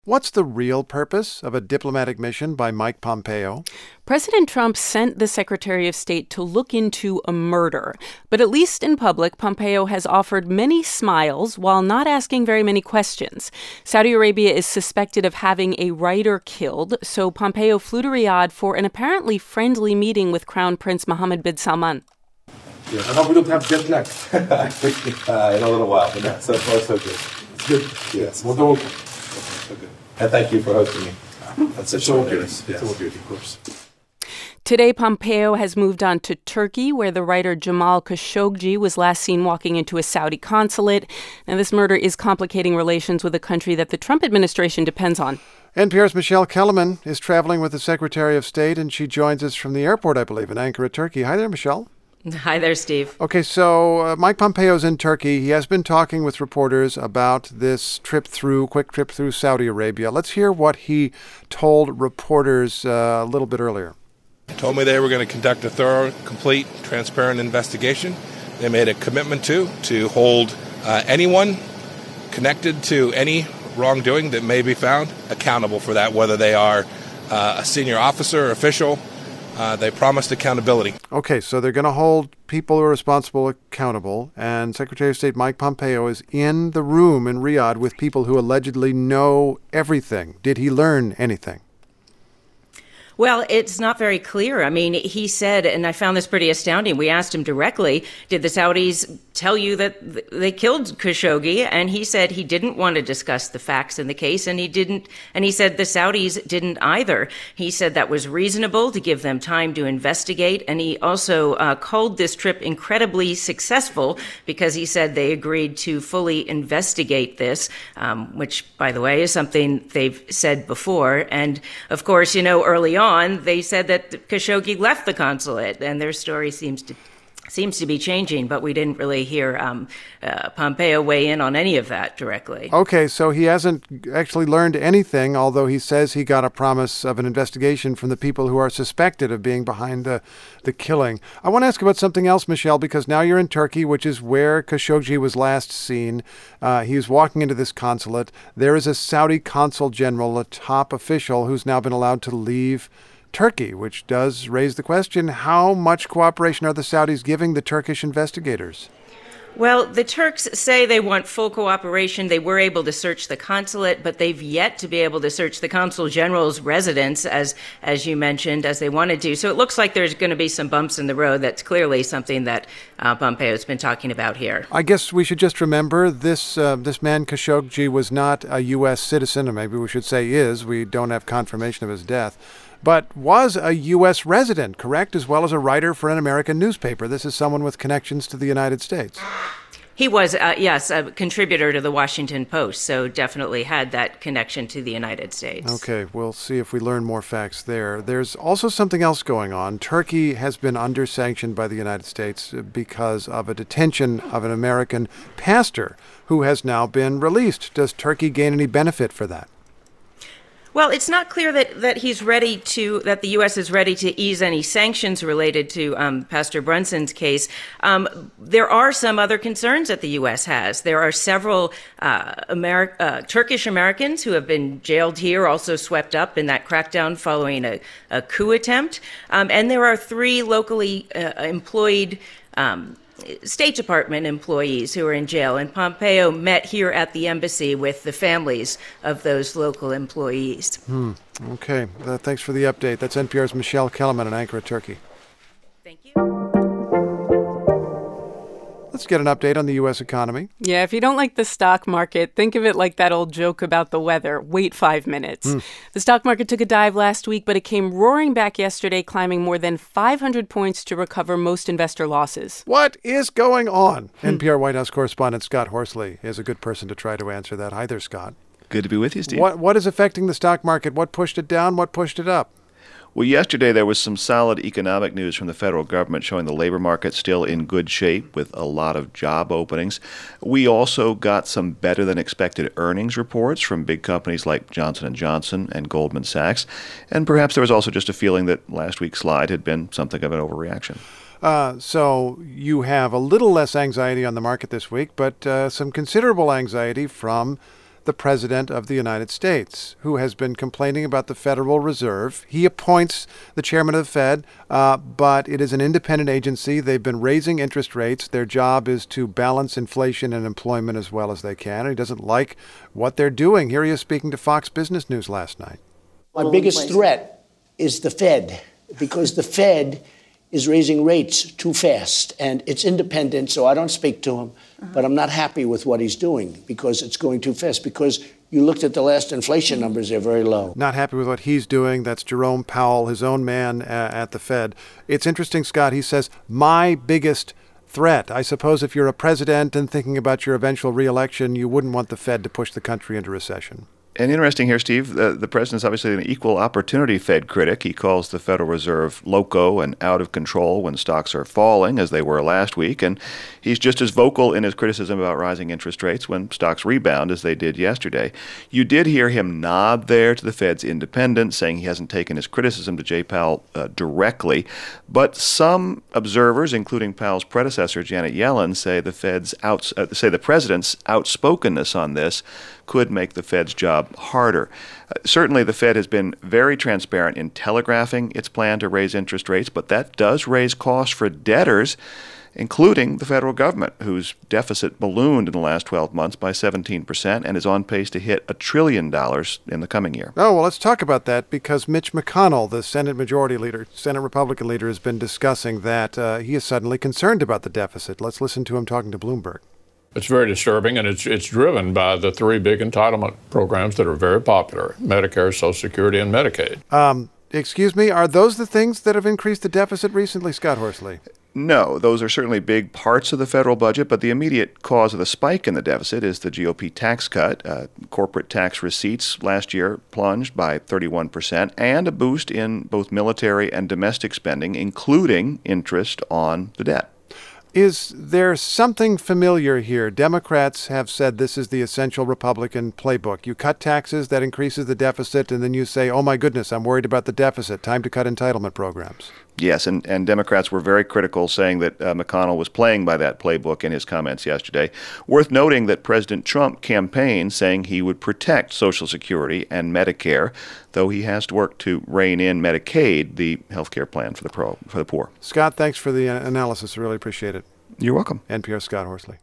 What's the real purpose of a diplomatic mission by Mike Pompeo? President Trump sent the Secretary of State to look into a murder. But at least in public, Pompeo has offered many smiles while not asking very many questions. Saudi Arabia is suspected of having a writer killed, so Pompeo flew to Riyadh for an apparently friendly meeting with Crown Prince Mohammed bin Salman. Yeah, I hope we don't have jet lag. In a little while, but that's so far so good. It's good. Yes. Well, don't. Okay. And thank you for hosting me. That's such a beauty. Yes. It's a beauty, of course. Today, Pompeo has moved on to Turkey, where the writer Jamal Khashoggi was last seen walking into a Saudi consulate. Now, this murder is complicating relations with a country that the Trump administration depends on. NPR's Michelle Kellerman is traveling with the Secretary of State, and she joins us from the airport, I believe, in Ankara, Turkey. Hi there, Michelle. Hi there, Steve. Okay, so Mike Pompeo's in Turkey. He has been talking with reporters about this quick trip through Saudi Arabia. Let's hear what he told reporters a little bit earlier. They told me they were going to conduct a thorough, complete, transparent investigation. They made a commitment to hold anyone connected to any wrongdoing that may be found accountable for that, whether they are a senior officer or official. They promised accountability. Okay, so they're going to hold people who are responsible accountable, and Secretary of State Mike Pompeo is in the room in Riyadh with people who allegedly know everything. Did he learn anything? Well, it's not very clear. I mean, he said, and I found this pretty astounding, we asked him directly, did the Saudis tell you that they killed Khashoggi? And he said he didn't want to discuss the facts in the case, and he said the Saudis didn't either. He said that was reasonable to give them time to investigate, and he also called this trip incredibly successful because he said they agreed to fully investigate this, which, by the way, is something they've said before. And, of course, early on, they said that Khashoggi left the consulate, and their story seems to be changing, but we didn't really hear Pompeo weigh in on any of that directly. Okay, so he hasn't actually learned anything, although he says he got a promise of an investigation from the people who are suspected of being behind the killing. I want to ask about something else, Michelle, because now you're in Turkey, which is where Khashoggi was last seen. He was walking into this consulate. There is a Saudi consul general, a top official, who's now been allowed to leave Turkey, which does raise the question, how much cooperation are the Saudis giving the Turkish investigators? Well, the Turks say they want full cooperation. They were able to search the consulate, but they've yet to be able to search the consul general's residence, as you mentioned, as they wanted to. So it looks like there's going to be some bumps in the road. That's clearly something that Pompeo's been talking about here. I guess we should just remember this man Khashoggi was not a U.S. citizen, or maybe we should say is. We don't have confirmation of his death. But was a U.S. resident, correct, as well as a writer for an American newspaper. This is someone with connections to the United States. He was, yes, a contributor to the Washington Post, so definitely had that connection to the United States. Okay, we'll see if we learn more facts there. There's also something else going on. Turkey has been under sanction by the United States because of a detention of an American pastor who has now been released. Does Turkey gain any benefit for that? Well, it's not clear that that the U.S. is ready to ease any sanctions related to Pastor Brunson's case. There are some other concerns that the U.S. has. There are several Turkish Americans who have been jailed here, also swept up in that crackdown following a coup attempt. And there are 3 locally employed State Department employees who are in jail, and Pompeo met here at the embassy with the families of those local employees. Okay. Thanks for the update. That's NPR's Michelle Kellerman in Ankara, Turkey. Thank you. Let's get an update on the U.S. economy. Yeah, if you don't like the stock market, think of it like that old joke about the weather. Wait 5 minutes. The stock market took a dive last week, but it came roaring back yesterday, climbing more than 500 points to recover most investor losses. What is going on? NPR White House correspondent Scott Horsley is a good person to try to answer that. Hi there, Scott. Good to be with you, Steve. What is affecting the stock market? What pushed it down? What pushed it up? Well, yesterday there was some solid economic news from the federal government showing the labor market still in good shape with a lot of job openings. We also got some better than expected earnings reports from big companies like Johnson & Johnson and Goldman Sachs. And perhaps there was also just a feeling that last week's slide had been something of an overreaction. So you have a little less anxiety on the market this week, but some considerable anxiety from the President of the United States, who has been complaining about the Federal Reserve. He appoints the chairman of the Fed, but it is an independent agency. They've been raising interest rates. Their job is to balance inflation and employment as well as they can. He doesn't like what they're doing. Here he is speaking to Fox Business News last night. My biggest threat is the Fed, because the Fed is raising rates too fast, and it's independent, so I don't speak to him, but I'm not happy with what he's doing because it's going too fast, because you looked at the last inflation numbers, they're very low. Not happy with what he's doing. That's Jerome Powell, his own man at the Fed. It's interesting, Scott, he says, my biggest threat. I suppose if you're a president and thinking about your eventual reelection, you wouldn't want the Fed to push the country into recession. And interesting here, Steve, the president's obviously an equal opportunity Fed critic. He calls the Federal Reserve loco and out of control when stocks are falling, as they were last week. And he's just as vocal in his criticism about rising interest rates when stocks rebound, as they did yesterday. You did hear him nod there to the Fed's independence, saying he hasn't taken his criticism to Jay Powell directly. But some observers, including Powell's predecessor, Janet Yellen, say the president's outspokenness on this could make the Fed's job harder. Certainly, the Fed has been very transparent in telegraphing its plan to raise interest rates, but that does raise costs for debtors, including the federal government, whose deficit ballooned in the last 12 months by 17% and is on pace to hit $1 trillion in the coming year. Oh, well, let's talk about that, because Mitch McConnell, the Senate Majority Leader, Senate Republican leader, has been discussing that he is suddenly concerned about the deficit. Let's listen to him talking to Bloomberg. It's very disturbing, and it's driven by the three big entitlement programs that are very popular: Medicare, Social Security, and Medicaid. Excuse me, are those the things that have increased the deficit recently, Scott Horsley? No, those are certainly big parts of the federal budget, but the immediate cause of the spike in the deficit is the GOP tax cut. Corporate tax receipts last year plunged by 31%, and a boost in both military and domestic spending, including interest on the debt. Is there something familiar here? Democrats have said this is the essential Republican playbook. You cut taxes, that increases the deficit, and then you say, oh my goodness, I'm worried about the deficit. Time to cut entitlement programs. Yes, and Democrats were very critical, saying that McConnell was playing by that playbook in his comments yesterday. Worth noting that President Trump campaigned saying he would protect Social Security and Medicare, though he has to work to rein in Medicaid, the health care plan for the poor. Scott, thanks for the analysis. I really appreciate it. You're welcome. NPR Scott Horsley.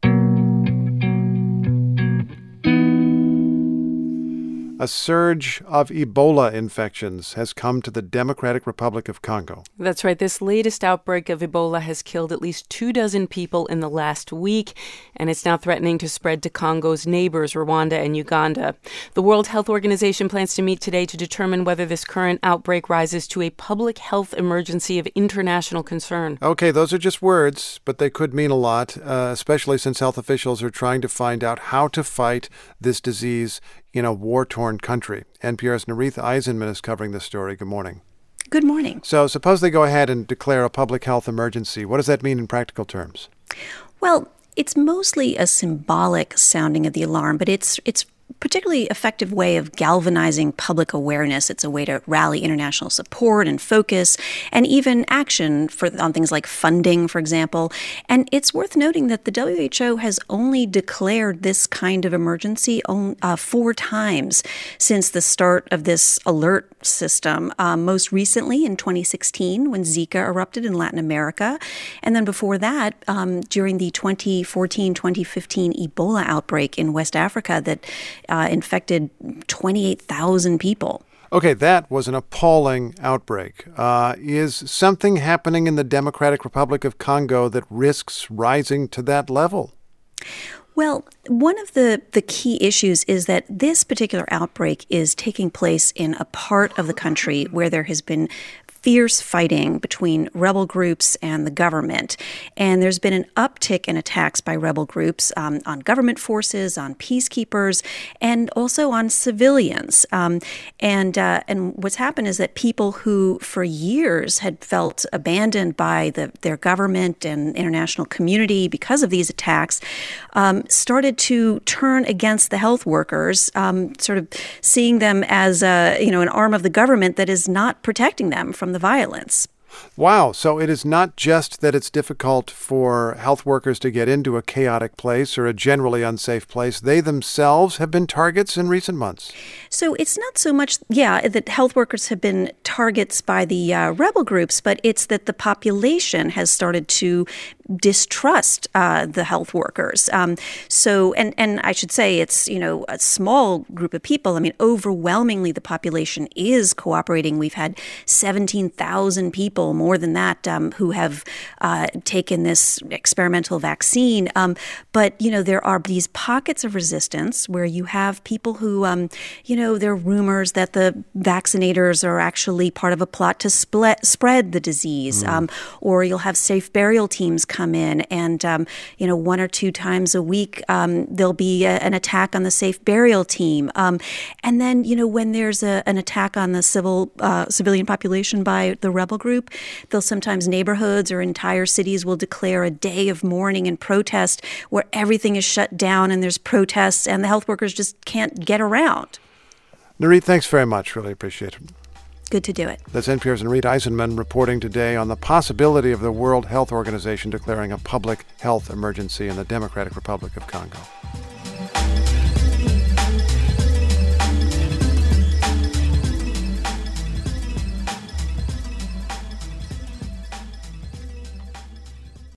A surge of Ebola infections has come to the Democratic Republic of Congo. That's right. This latest outbreak of Ebola has killed at least 24 people in the last week, and it's now threatening to spread to Congo's neighbors, Rwanda and Uganda. The World Health Organization plans to meet today to determine whether this current outbreak rises to a public health emergency of international concern. Okay, those are just words, but they could mean a lot, especially since health officials are trying to find out how to fight this disease in a war-torn country. NPR's Naritha Eisenman is covering this story. Good morning. Good morning. So suppose they go ahead and declare a public health emergency. What does that mean in practical terms? Well, it's mostly a symbolic sounding of the alarm, but it's particularly effective way of galvanizing public awareness. It's a way to rally international support and focus and even action on things like funding, for example. And it's worth noting that the WHO has only declared this kind of emergency 4 times since the start of this alert system. Most recently in 2016 when Zika erupted in Latin America. And then before that, during the 2014-2015 Ebola outbreak in West Africa that infected 28,000 people. Okay, that was an appalling outbreak. Is something happening in the Democratic Republic of Congo that risks rising to that level? Well, one of the key issues is that this particular outbreak is taking place in a part of the country where there has been fierce fighting between rebel groups and the government. And there's been an uptick in attacks by rebel groups on government forces, on peacekeepers, and also on civilians. And what's happened is that people who for years had felt abandoned by their government and international community because of these attacks started to turn against the health workers, sort of seeing them as an arm of the government that is not protecting them from the violence. Wow. So it is not just that it's difficult for health workers to get into a chaotic place or a generally unsafe place. They themselves have been targets in recent months. So it's not so much, that health workers have been targets by the rebel groups, but it's that the population has started to distrust the health workers. And I should say it's, a small group of people. I mean, overwhelmingly, the population is cooperating. We've had 17,000 people, more than that, who have taken this experimental vaccine. But, there are these pockets of resistance where you have people who, there are rumors that the vaccinators are actually part of a plot to spread the disease. Or you'll have safe burial teams come in and, 1 or 2 times a week, there'll be an attack on the safe burial team. And then, when there's an attack on the civilian population by the rebel group, sometimes neighborhoods or entire cities will declare a day of mourning and protest where everything is shut down and there's protests and the health workers just can't get around. Nurith, thanks very much. Really appreciate it. Good to do it. That's NPR's Nurith Aizenman reporting today on the possibility of the World Health Organization declaring a public health emergency in the Democratic Republic of Congo.